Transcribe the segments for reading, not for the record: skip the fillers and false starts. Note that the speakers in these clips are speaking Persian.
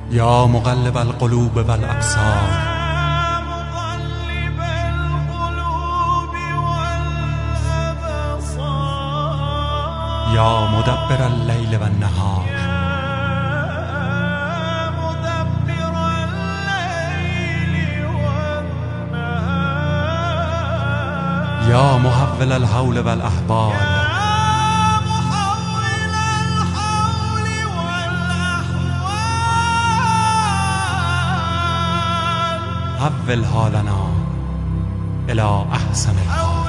یا مقلب القلوب والابصار یا مدبر اللیل والنهار یا محول الحول والاحوال حول حالنا الى احسن الحال.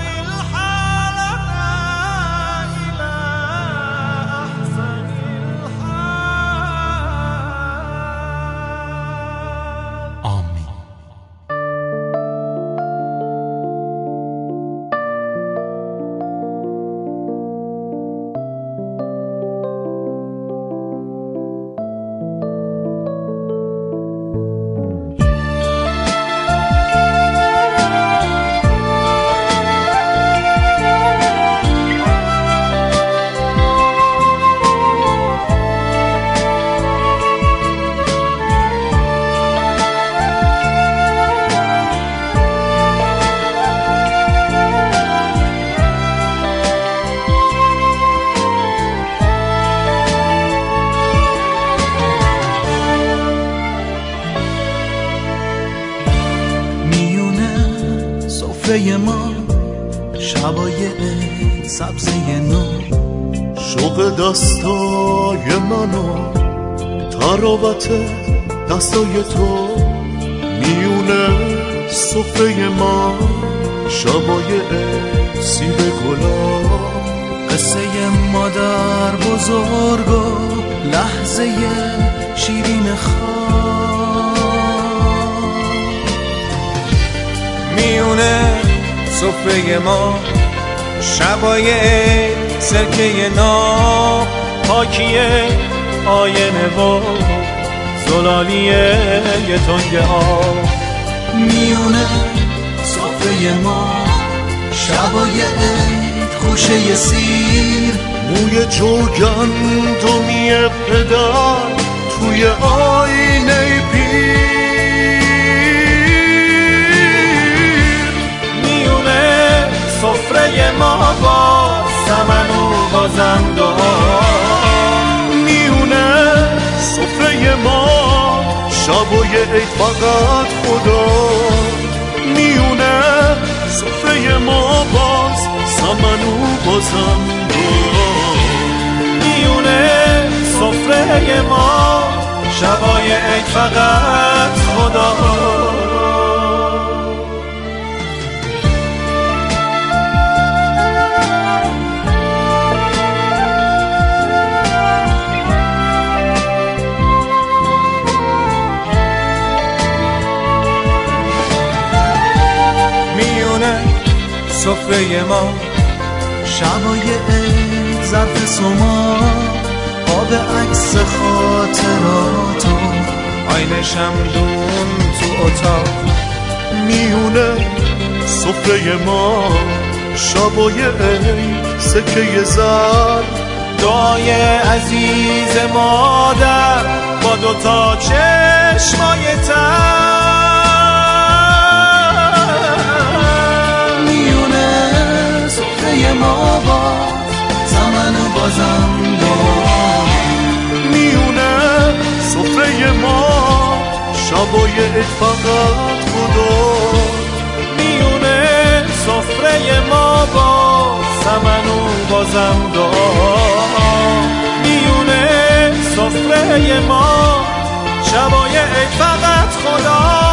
ما شبای سبزه نو شوق دستای منو تراوت دستای تو میونه سفره ما شبای سیب گلا قصه مادر بزرگ و لحظه شیرین خواب میونه سفره ما شبای سرکه ناب پاکیه آینه و زلالیه یه تنگ آب میونه سفره ما شبای خوشه سیر موی جوگندمی پدر توی آینه پیر سفره ما با سمن و بازم میونه سفره ما شبای عید فقط خدا میونه سفره ما باز سمن و بازم میونه سفره ما شبای عید فقط خدا سفره ما شبای عید ظرف سما آب عکس خاطراتو آینه شمدون تو اتاق میونه سفره ما شبای عید سکه زر دعای عزیز مادر با دوتا چشمای تر ما با زمن و بازم میونه سفره ما شبای عید فقط خدا میونه سفره ما با زمن و بازم میونه سفره ما شبای عید فقط خدا